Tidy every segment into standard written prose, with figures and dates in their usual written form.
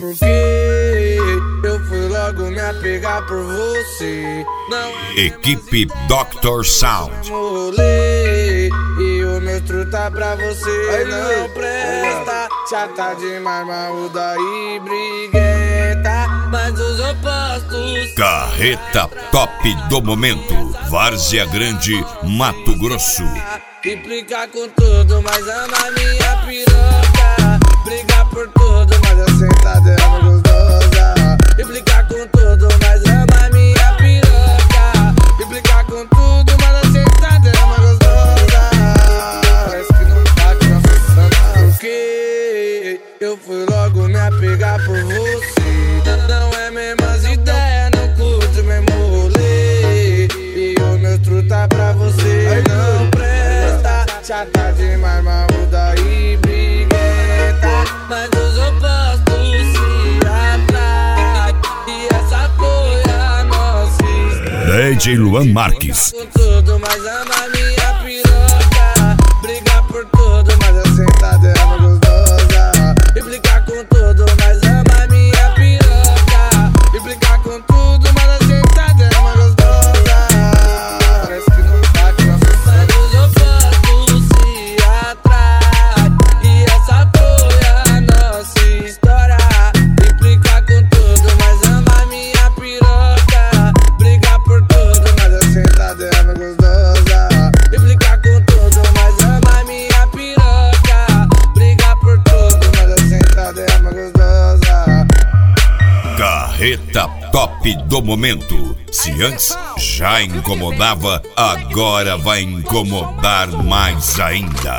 Porque eu fui logo me apegar por você. Não Equipe Dr. Sound. rolê, e o meu truta pra você não presta. Chata demais, marruda e briguenta, mas os opostos. Carreta top do momento. Várzea Grande, Mato Grosso. Implica com tudo, mas ama minha piroca. Briga por tudo, mas a sentada é uma gostosa. Implica com tudo, mas ama minha piroca. Implica com tudo, mas a sentada é uma gostosa. Parece que não tá te assustando. Porque eu fui logo me apegar por você. Não é mesmas ideias, não curto mesmo rolê. E o meu truta pra você não presta. Chata demais, marruda e briguenta, mas os opostos se atraem. E essa foi a nossa história. DJ Luan Marques. Com tudo, mas ama minha piroca. Briga por tudo, mas a sentada é uma gostosa. Implica com tudo, mas ama minha piroca. Implica com tudo, mas a sentada é uma gostosa. Parece que não tá te assustando. Os opostos se atraem. E essa foi a nossa história. Implica com tudo, mas ama minha piroca. Briga por tudo, mas a sentada é uma gostosa. Implica com tudo, mas ama minha piroca. Briga por tudo, mas a sentada é uma gostosa. Carreta top do momento. Se antes já incomodava, agora vai incomodar mais ainda.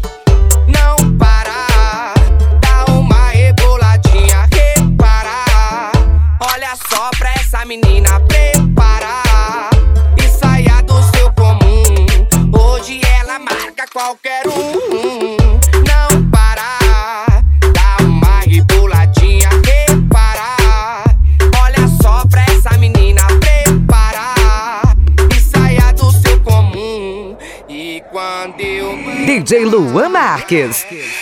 Não para, dá uma reboladinha, repara. Olha só pra essa menina, prepara e saia do seu comum. Hoje ela marca qualquer um. Não para, dá uma reboladinha, repara. Olha só pra essa menina, prepara e saia do seu comum. E quando eu DJ Luan Marques.